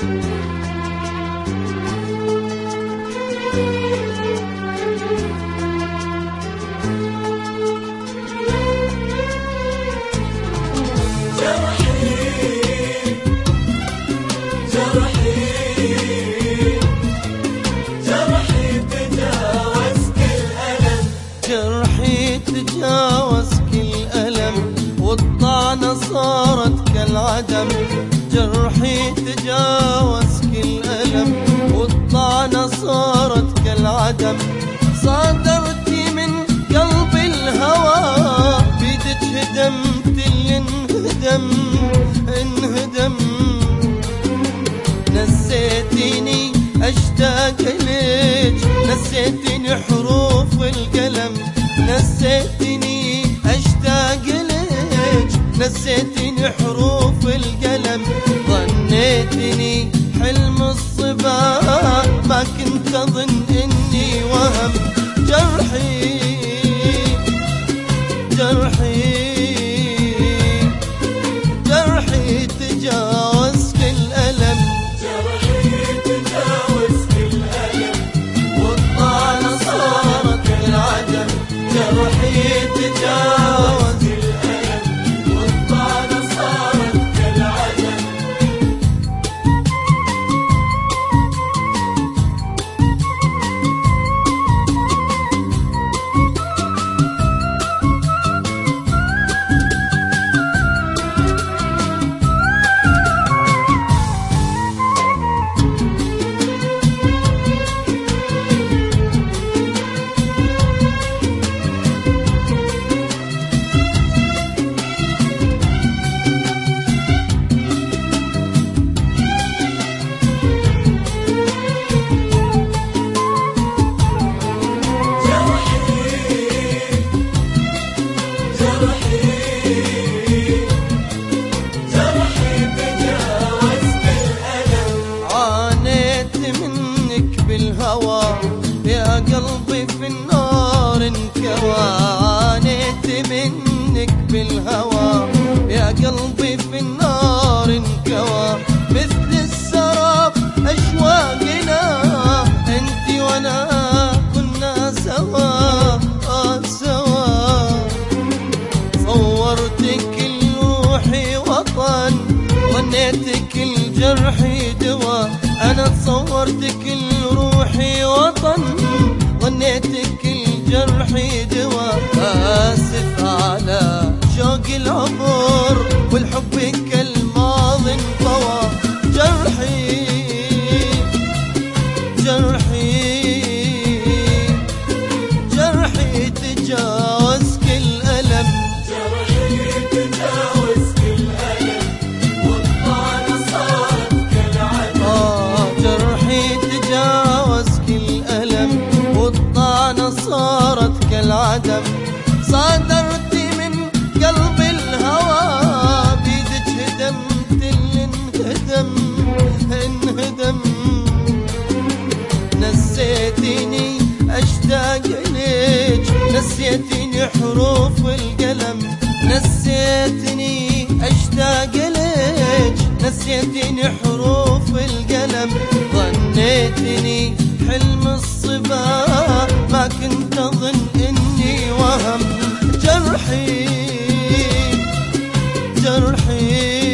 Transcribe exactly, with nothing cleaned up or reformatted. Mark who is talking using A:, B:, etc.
A: جرحي تجاوز كل ألم والطعنة صارت كالعدم. جرحي تجاوز كل ألم والطعنة صارت كالعدم. صادرتي من قلب الهوى بيدك هدمت اللي انهدم انهدم. نسيتيني أشتاق ليك، نسيتني حروف القلم. نسيتني أشتاق ليك، نسيتني حروف القلم. ظنيتني حلم الصبا ما كنت أظن إني وهم. جرحي جرحي جرحي تجاوز كل ألم. جرحي تجاوز الألم والطعنة صارت كالعدم. يا قلبي في النار انكوى. عانيت منك بالهوى يا قلبي في النار انكوى. مثل السراب أشواقنا انتي وانا كنا سوا آه سوا. صورتك روحي وطن ظنيتك الجرح دوا. أنا صورتك روحي وطن ظنيتك الجرح دوا. آسف على شوق العبور والحب كالماضي انطوى. جرحي جرحي جرحي تجاوز كل ألم.
B: جرحي تجاوز كل ألم والطعنة صارت كالعدم.
A: آه جرحي تجاوز كل ألم والطعنة صارت كالعدم. صادرتي من قلب الهوى بيدك هدمت اللي انهدم انهدم. نسيتيني أشتاق ليك، نسيتني حروف القلم. نسيتني أشتاق ليك، نسيتني حروف القلم. ظنيتني حلم الصبا ما كنت أظن إني وهم. جرحي جرحي